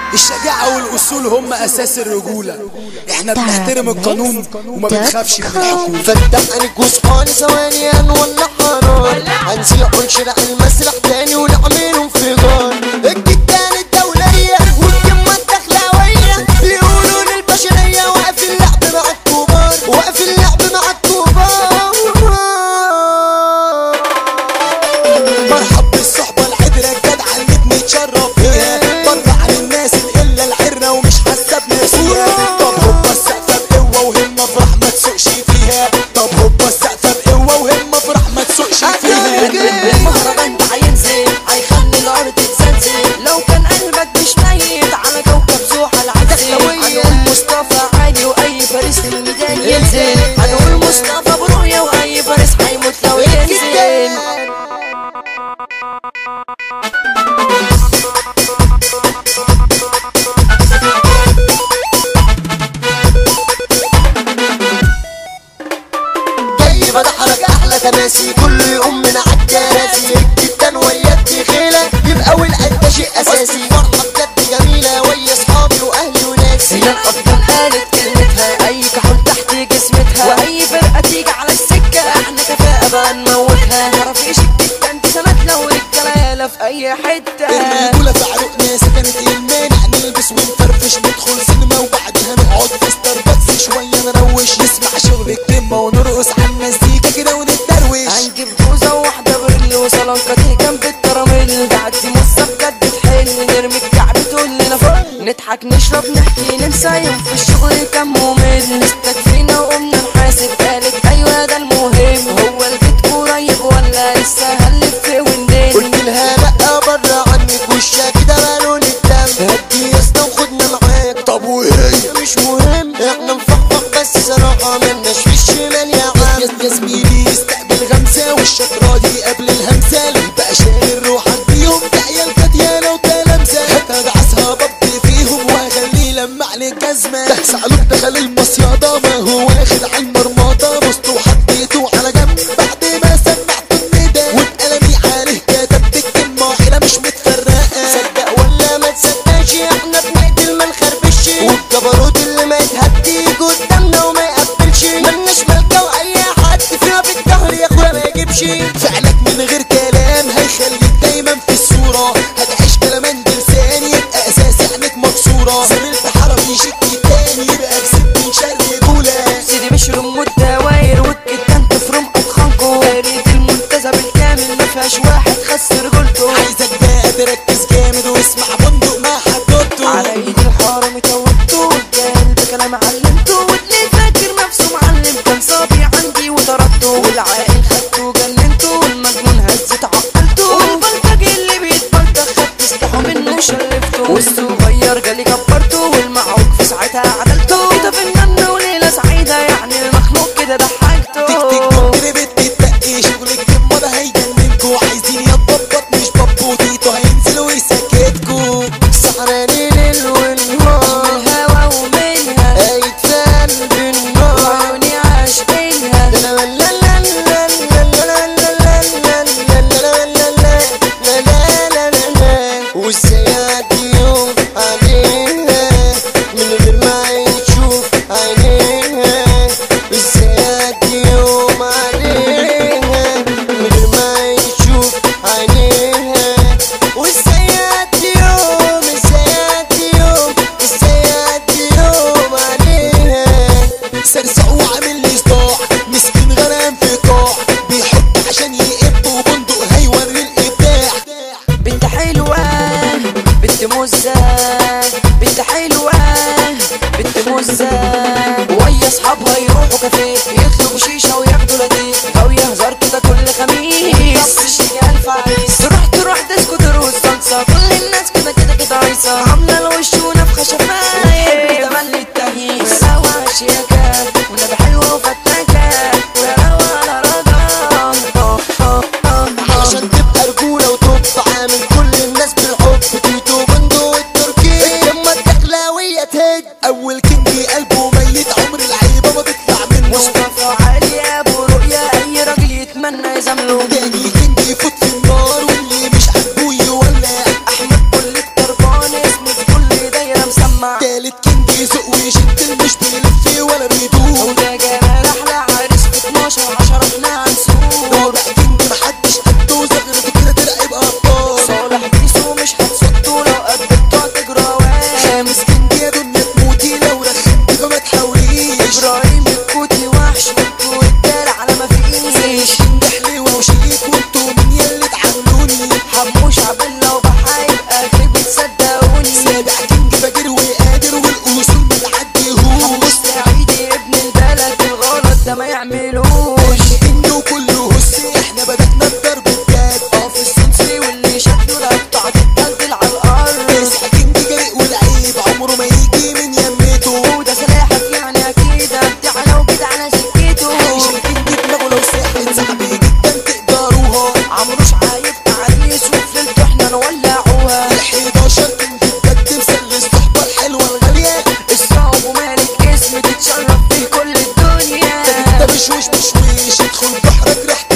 الشجاعة والأصول هم أساس الرجولة. احنا بنحترم القانون وما بنخافش من الحكومة. فتح عينك وصحاني ثواني هنولع حرام، هنسيح ونشرق المسرح تاني ونعمل انفجار. الجدان الدولية والقمة الدخلاوية بيقولوا للبشرية واقف اللعب مع الكبار، واقف اللعب مع الكبار. مرحب بالصحبة العبرة الجدعة اللي بنتشرف فيها، بره عن الناس إلا العرة ومش حاسة بنفسيها. طب هوبا السقفة بقوة وهمة فرح ما تسوقش فيها، طب هوبا السقفة بقوة وهمة فرح ما تسوقش فيها. المهرجان ده هينزل هيخلي الأرض تتزلزل، لو كان قلبك مش ميت على كوكب زحل هتغلب. هنقول مصطفى عادي وأي فارس في الميدان ينزل، هنقول مصطفى برؤية وأي فارس هيموت لو ينزل. بضحك احلى تماسي كل يوم من عالكراسي. الجدان ويا الدخيله يبقى والقد شيء اساسي. فرحه بجد جميله ويا اصحابي واهلي وناسي. هي الأفضل قالت كلمتها، أي كحول تحت جسمتها وأي فرقة تيجي على السكة احنا كفاءة بقى نموتها. متعرفيش الجدان دي سندنا ورجالة في أي حتة. الرجولة في عروقنا سكنت المانع، نلبس ونفرفش ندخل سينما وبعدها نقعد في ستاربكس شوية نروش، نسمع شغل الكلمة ونرقص على المزيكا كده ونتدروش. هنجيب جوزة واحدة برل وصلنكة دي جنب التراميل، تعدي مصة بجد تحل نرمي الكعب تقول لنا فل. نضحك نشرب نحكي ننسى يوم في الشغل كان ممل، استكفينا وقمنا نحاسب قالت أيوة ده المهم. هو البيت قريب ولا لسه هنلف وندل؟ قلت لها لا بره عنك وشها كده مالون الدم، هدي يا اسطى وخدنا معاك. طب وهي مش مهم احنا نفخفخ بس صراحة ملناش في الشمال يا عم. يا زميلي استقبل غمسة والشطرة دي قبل الهمسة، اللي بقى شايل روحك بيهم ده عيال كديانة وتلامسة. هتدعسها بط فيهم وهخليه لمع لي الجزمة. ده سعلوك دخل المصيادة ما هو واخد على المرماطة، بصت وحطيته على جنب بعد ما سمعت الندى وبقلمي عليه كتبت الكلمة واحدة مش متفرقة. صدق ولا ما تصدقش احنا بنقتل ما نخربش، والجبروت اللي ما يتهدي قدامنا وما يقبلش. ملناش ملكة واي حد فيها بالظهر يا اخويا ما يجيبش. فعلك من غير كلام هيخليك دايما في الصورة، هتعيش كلام بلسان يبقى اساس عينك مكسورة. زميلت حرام يشك التاني يبقى كسبت من شر رجولة. سيدي بشرم والدواير والجدان تفرم أطخانكو، دايرة المنتزه بالكامل مفيهاش واحد خسر رجولته. عايزك بقى تركز جامد واسمع بندق مع حدوته. على ايد الحرامي توبته والجاهل بكلام علمته، واللي فاكر نفسه معلم كان صبي عندي وطردته، والعاقل خدته جننته والمجنون هزت عقلته، والبلطجي اللي بيتبلطج خدت سلاحه منه وشلفته، والصغير جالي كبرته والمعوج في ساعتها عدلته. كده فنان وليلة سعيدة يعني المخلوق كده ضحكته. تك تك دكتور بتتقي شغلك كم ده هيجننكوا، عايزين يتبطط مش بطوطيتو هينزلوا ويسكتكوا. سحراني ليل ونهار الهوا ومنها هيتفان بالنار وعيوني عاشقينها. لا لا لا لا لا لا لا لا لا لا لا لا. وازاي اعدي يوم عليها من غير ما يشوف عينيها؟ ازاي اعدي يوم عليها من غير ما يشوف عينيها؟ وازاي اعدي يوم، ازاي اعدي يوم، ازاي اعدي يوم عليها؟ سرسع وعامل لي صداع مسكين غرام في قاع، بيحب عشان يقب وبندق هيوري الابداع. بنت حلوة بنت مزة، بنت حلوة بنت مزة، ويا اصحابها يروحوا كافيه يطلبوا شيشة وياخدوا لاتيه، او يهزر كده كل خميس تروح ديسكو تروح صلصة. كل الناس كده كده كده عايزة عاملة الوش ونفخة شفايف تملي التهييس. روعة شياكة ونبي حلوة وفتاكة ويا روعة على رجل. عشان تبقى رجولة وتبقى عامل كل الناس بالحب. تيتو بندو التركي القمة الدخلاوية تهد. اول كينج قلبه ميت عمر العيبة ما تطلع منه. مصطفى علي ابو رؤيا تدخل بحرك ريحة